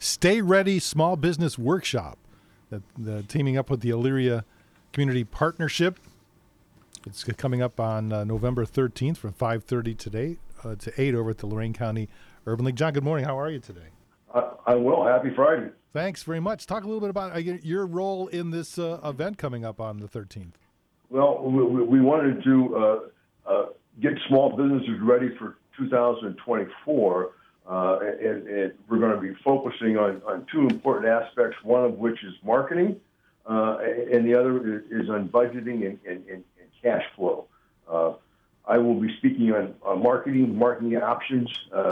Stay Ready Small Business Workshop, teaming up with the Elyria Community Partnership. It's coming up on November 13th from 5:30 today to 8 over at the Lorain County Urban League. John, good morning. How are you today? I'm well. Happy Friday. Thanks very much. Talk a little bit about your role in this event coming up on the 13th. Well, we wanted to get small businesses ready for 2024, and we're going to be focusing on two important aspects, one of which is marketing, and the other is on budgeting and cash flow. I will be speaking on marketing options,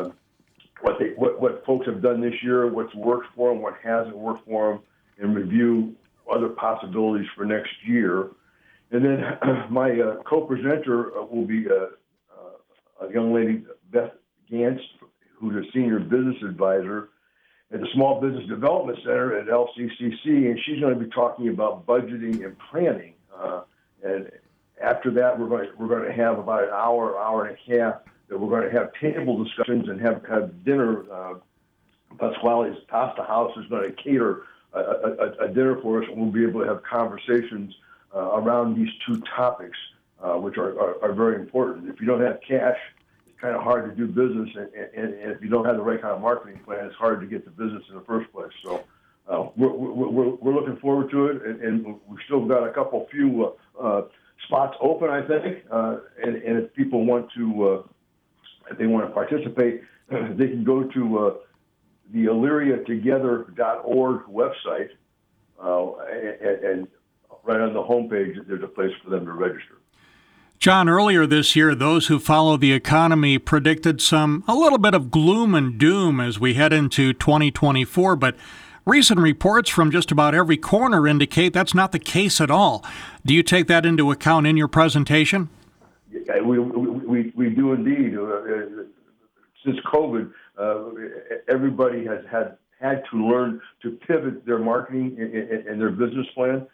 what folks have done this year, what's worked for them, what hasn't worked for them, and review other possibilities for next year. And then my co-presenter will be a young lady, Beth Gantz, who's a senior business advisor at the Small Business Development Center at LCCC, and she's going to be talking about budgeting and planning. And after that, we're going to have about an hour and a half that we're going to have table discussions and have dinner. Pasquale's Pasta House is going to cater a dinner for us, and we'll be able to have conversations around these two topics, which are very important. If you don't have cash, it's kind of hard to do business, and if you don't have the right kind of marketing plan, it's hard to get the business in the first place. So we're looking forward to it, and we've still got a few spots open, I think, and if people want to, if they want to participate, they can go to the ElyriaTogether.org website, and right on the homepage, there's a place for them to register. John, earlier this year, those who follow the economy predicted a little bit of gloom and doom as we head into 2024, but recent reports from just about every corner indicate that's not the case at all. Do you take that into account in your presentation? Yeah, we do indeed. Since COVID, everybody has had to learn to pivot their marketing and their business plan.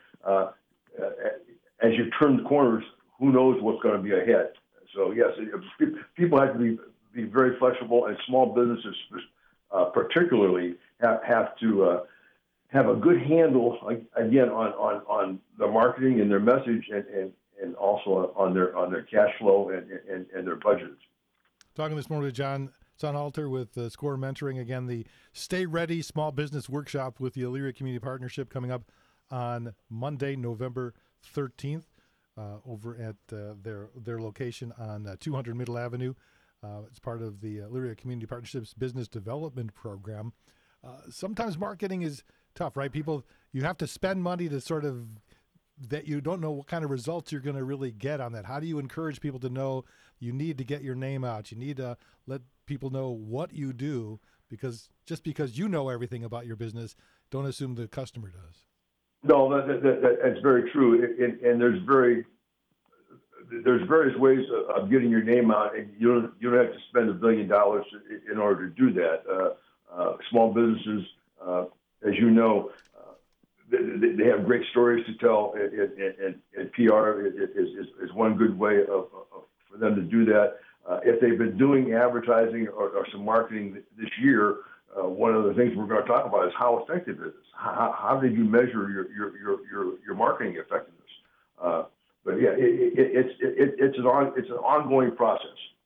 As you turn the corners, who knows what's going to be ahead? So yes, people have to be very flexible, and small businesses particularly have to have a good handle again on the marketing and their message, and also on their cash flow and their budgets. Talking this morning with John Sonhalter with SCORE Mentoring. Again, the Stay Ready Small Business Workshop with the Elyria Community Partnership coming up on Monday, November 13th, over at their location on 200 Middle Avenue. It's part of the Elyria Community Partnership's business development program. Sometimes marketing is tough, right? You have to spend money to sort of, that you don't know what kind of results you're going to really get on that. How do you encourage people to know you need to get your name out? You need to let people know what you do, because just because you know everything about your business, don't assume the customer does. No, that's very true, and there's various ways of getting your name out, and you don't have to spend $1 billion in order to do that. Small businesses, as you know, they have great stories to tell, and PR is one good way for them to do that. If they've been doing advertising or some marketing this year, one of the things we're going to talk about is how effective it is. How did you measure your marketing effectiveness? But yeah, it's an ongoing process.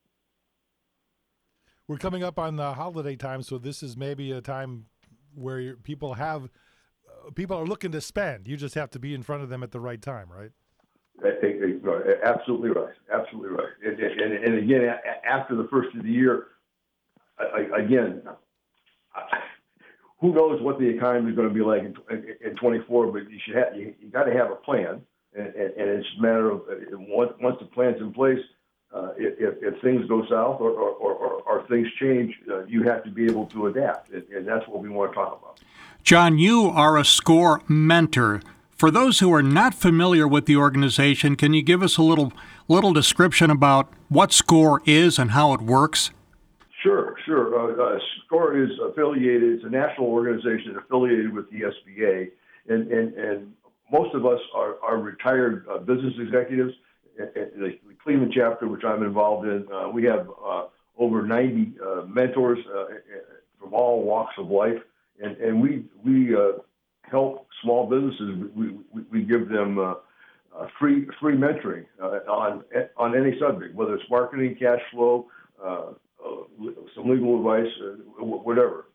We're coming up on the holiday time, so this is maybe a time where people are looking to spend. You just have to be in front of them at the right time, right? Absolutely right. Absolutely right. And again, after the first of the year, who knows what the economy is going to be like in 24? But you got to have a plan, and it's a matter of once the plan's in place. If things go south or things change, you have to be able to adapt, and that's what we want to talk about. John, you are a SCORE mentor. For those who are not familiar with the organization, can you give us a little description about what SCORE is and how it works? Sure. SCORE is affiliated. It's a national organization affiliated with the SBA, and most of us are retired business executives. The Cleveland chapter, which I'm involved in, we have over 90 mentors from all walks of life, and we help small businesses. We give them free mentoring on any subject, whether it's marketing, cash flow, some legal advice, whatever.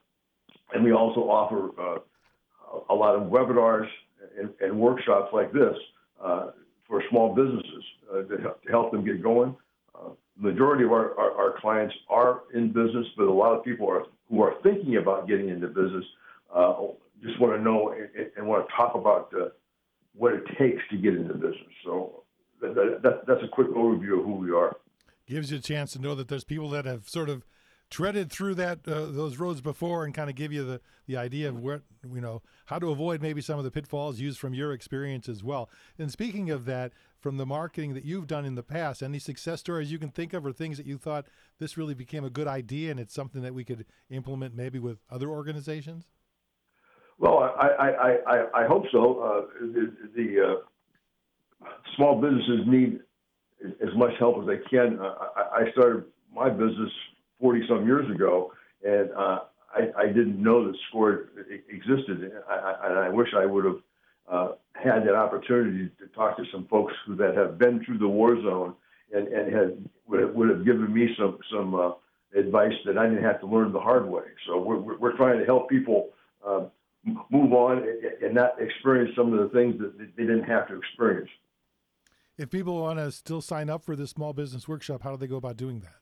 And we also offer a lot of webinars and workshops like this for small businesses to help them get going. The majority of our clients are in business, but a lot of people who are thinking about getting into business just want to know and want to talk about what it takes to get into business. So that's a quick overview of who we are. Gives you a chance to know that there's people that have sort of treaded through those roads before, and kind of give you the idea of where, how to avoid maybe some of the pitfalls used from your experience as well. And speaking of that, from the marketing that you've done in the past, any success stories you can think of, or things that you thought this really became a good idea and it's something that we could implement maybe with other organizations? Well, I hope so. The small businesses need as much help as they can. I started my business 40-some years ago, and I didn't know that SCORE existed. And I wish I would have had that opportunity to talk to some folks that have been through the war zone and would have given me some advice that I didn't have to learn the hard way. So we're trying to help people move on and not experience some of the things that they didn't have to experience. If people want to still sign up for the small business workshop, how do they go about doing that?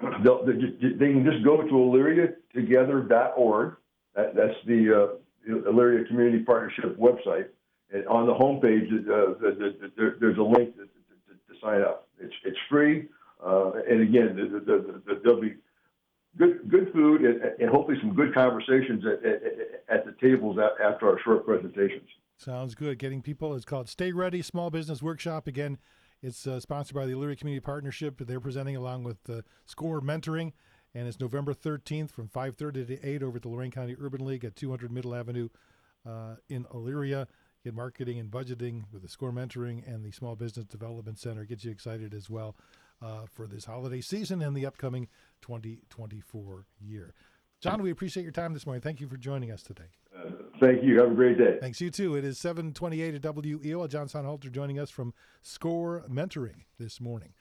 They can just go to elyriatogether.org. That's the Elyria Community Partnership website. And on the homepage, there's a link to sign up. It's free. And again, there'll be good food and hopefully some good conversations at the tables after our short presentations. Sounds good. Getting people, it's called Stay Ready Small Business Workshop. Again, it's sponsored by the Elyria Community Partnership. They're presenting along with SCORE Mentoring, and it's November 13th from 5:30 to 8 over at the Lorain County Urban League at 200 Middle Avenue in Elyria. Get marketing and budgeting with the SCORE Mentoring and the Small Business Development Center. Gets you excited as well for this holiday season and the upcoming 2024 year. John, we appreciate your time this morning. Thank you for joining us today. Thank you. Have a great day. Thanks, you too. It is 7:28 at WEO. John Sonnhalter joining us from SCORE Mentoring this morning.